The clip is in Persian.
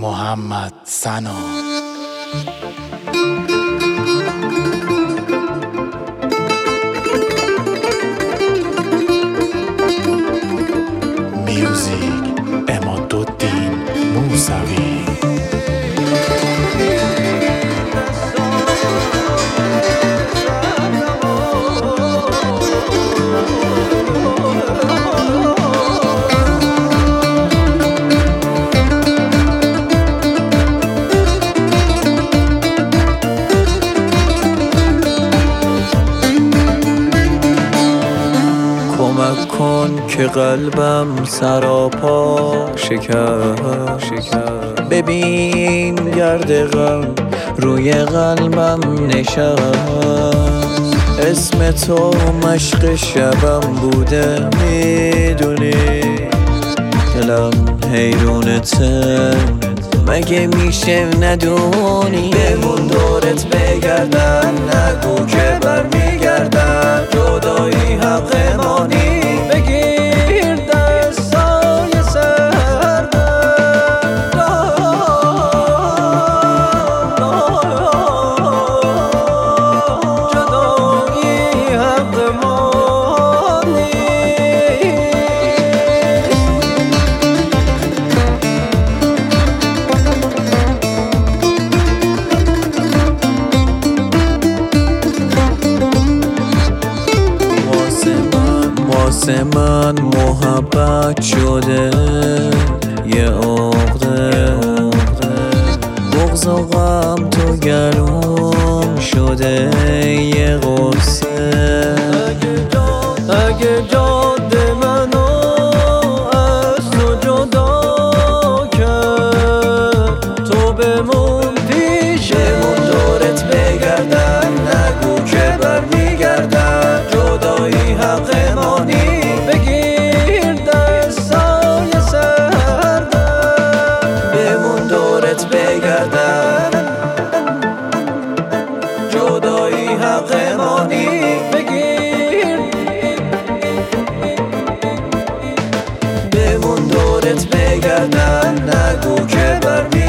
محمد سنا. میوزیک عمادالدین موسوی. کمک کن که قلبم سراپا شکست، ببین گرد غم روی قلبم نشست. اسم تو مشق شبم بوده میدونی، دلم حیرونته مگه میشه ندونی. بمون دورت بگردن، نگو که برمیگردن. جدایی حق مانی، بگیر دستای سردم. جدایی حق مانی. واسه من محبت شده یه عقده، بغض و غم تو گلوم شده یه غصه. اگه جاد منو از تو جدا کرد، تو بمون پیشمون دورت بگردن، نگو که برمیگردن. جدایی حق مانی، بگیر دستای سردم. بمون دورت بگردن، جدایی حق مانی، بگیر. بمون دورت بگردن، نگو که برمیگردن.